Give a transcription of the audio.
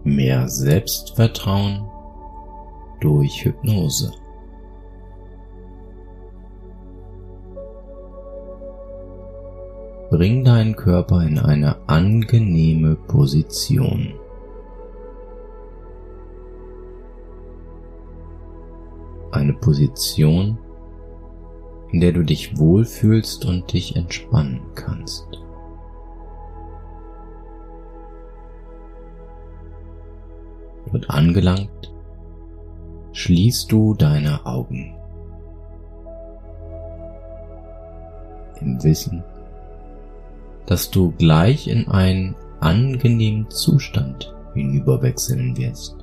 mehr Selbstvertrauen durch Hypnose. Bring deinen Körper in eine angenehme Position. Eine Position, in der du dich wohlfühlst und dich entspannen kannst. Dort angelangt, schließt du deine Augen. Im Wissen, dass du gleich in einen angenehmen Zustand hinüberwechseln wirst.